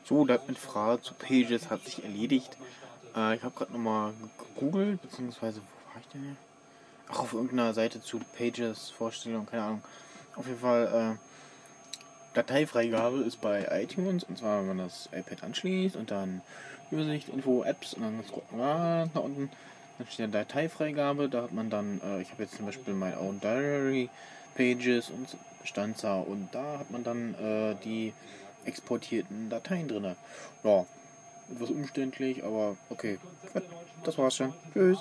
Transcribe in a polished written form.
So, mit Frage zu Pages hat sich erledigt. Ich habe gerade nochmal gegoogelt, beziehungsweise, wo war ich denn hier? Ach, auf irgendeiner Seite zu Pages, Vorstellung, keine Ahnung. Auf jeden Fall, Dateifreigabe ist bei iTunes, und zwar, wenn man das iPad anschließt und dann Übersicht, Info, Apps und dann scrollt man nach unten. Dann steht da Dateifreigabe, da hat man dann, ich habe jetzt zum Beispiel mein Own Diary, Pages und Stanza, und da hat man dann die exportierten Dateien drin. Ja, etwas umständlich, aber okay. Das war's schon. Tschüss.